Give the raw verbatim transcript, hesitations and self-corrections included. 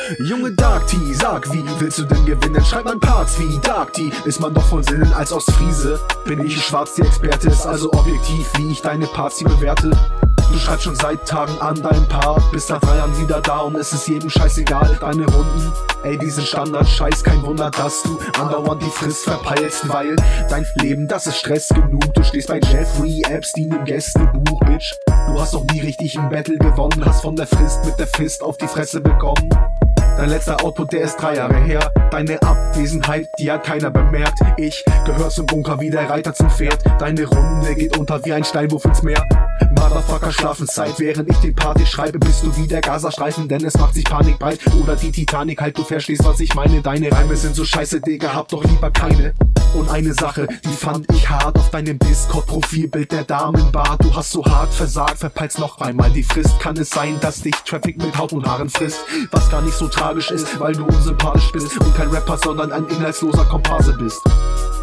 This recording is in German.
Junge Dark T, sag wie willst du denn gewinnen? Schreib man Parts wie Dark T, ist man doch von Sinnen als Ostfriese. Bin ich schwarz, die Experte ist also objektiv, wie ich deine Parts hier bewerte. Du schreibst schon seit Tagen an deinem Part, bist nach drei Jahren wieder da und es ist jedem scheißegal. Deine Runden, ey, die sind Standard-Scheiß, kein Wunder, dass du andauernd die Frist verpeilst, weil dein Leben, das ist Stress genug. Du stehst bei Jeffrey Epstein im Gästebuch, Bitch. Du hast noch nie richtig ein Battle gewonnen, hast von der Frist mit der Fist auf die Fresse bekommen. Dein letzter Output, der ist drei Jahre her. Deine Abwesenheit, die hat keiner bemerkt. Ich gehör zum Bunker wie der Reiter zum Pferd. Deine Runde geht unter wie ein Steinwurf ins Meer. Motherfucker, Schlafenszeit, während ich den Party schreibe, bist du wie der Gazastreifen, denn es macht sich Panik breit. Oder die Titanic, halt, du verstehst, was ich meine. Deine Reime sind so scheiße, Digga, hab doch lieber keine. Und eine Sache, die fand ich hart auf deinem Discord-Profilbild, der Damenbart. Du hast so hart versagt, verpeilst noch einmal die Frist. Kann es sein, dass dich Traffic mit Haut und Haaren frisst? Was gar nicht so tragisch ist, weil du unsympathisch bist und kein Rapper, sondern ein inhaltsloser Komparse bist.